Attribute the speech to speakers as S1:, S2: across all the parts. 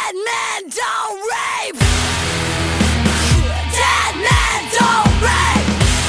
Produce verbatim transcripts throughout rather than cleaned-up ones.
S1: Dead men don't rape. Dead men don't rape.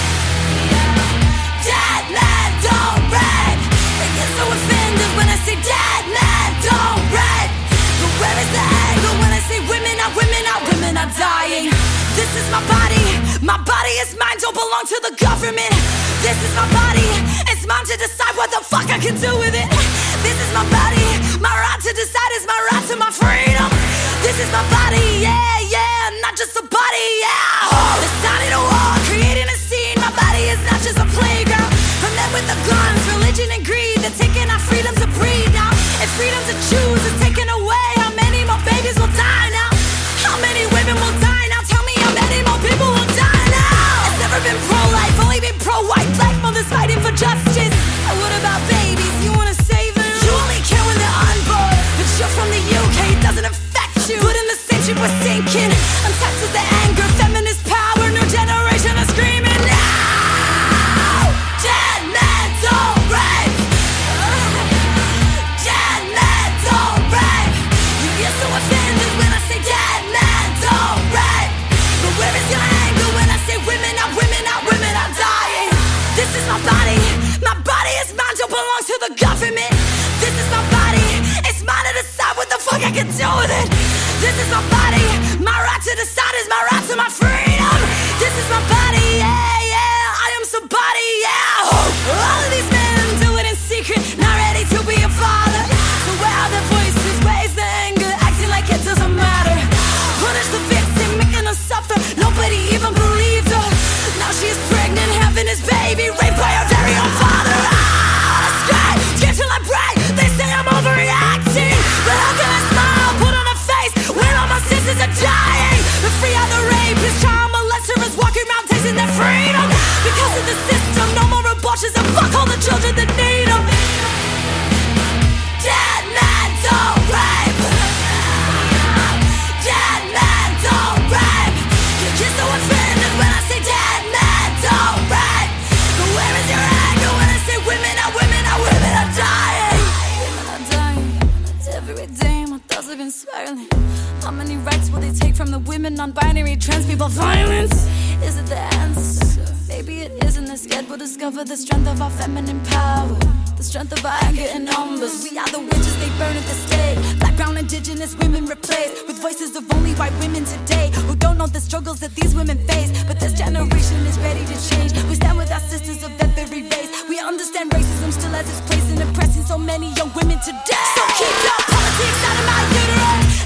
S1: Dead men don't rape. They get so offended when I say dead men don't rape. But where is the anger when I say women are women are women are dying? This is my body, my body is mine, don't belong to the government. This is my body, it's mine to decide what the fuck I can do with it. This is my body, my right to decide is my right to my freedom. This is my body, yeah, yeah, not just a body, yeah. They're starting a war, creating a scene. My body is not just a playground. From them with the guns, religion and greed, they're taking our freedom to breathe now. If freedom to choose is taken away, how many more babies will die now? How many women will die now? Tell me how many more people will die now? It's never been pro-life, only been pro-white. Black mothers fighting for justice. And what about babies? You wanna save them? You only care when they're unborn. But you're from the U K, it doesn't affect you. But in the same ship we're sinking. Untapped is the anger, feminist power. New generation is screaming now. Dead men don't rape. Dead men don't rape. You get so offended when I say dead men don't rape. But where is your anger when I say women are women are women are dying? This is my body, my body is mine, don't belong to the government. This is my body, it's mine to decide what the fuck I can do with it. This is my body, my right to decide is my right to my freedom. This is my body, yeah, yeah, I am somebody, yeah. All of these men do it in secret, not ready to be a father. So where are their voices, where's the anger, acting like it doesn't matter. Punish the victim, making her suffer, nobody even believed her. Now she is pregnant, having his baby, raped by her very own father. Ah, scream, scream till I break, they say I'm overreacting. But how can I smile, put on a face, when all my sisters are dying? But free are the rapists, child molesters, walking around tasting their freedom. Because of the system, no more abortions, and fuck all the children that need them. Dead men don't rape. Dead men don't rape. You get so offended when I say dead men don't rape. But where is your anger when I say women are women are women are dying? Women are dying. Every day my thoughts have been spiraling. How many rights will they take from the women, non-binary, trans people? Violence? Is it the answer? Maybe it isn't. They're scared we'll discover the strength of our feminine power, the strength of our anger in numbers. We are the witches, they burn at the stake. Black, brown, indigenous women replaced with voices of only white women today, who don't know the struggles that these women face. But this generation is ready to change. We stand with our sisters of that very race. We understand racism still has its place in oppressing so many young women today. So keep your politics out of my uterus.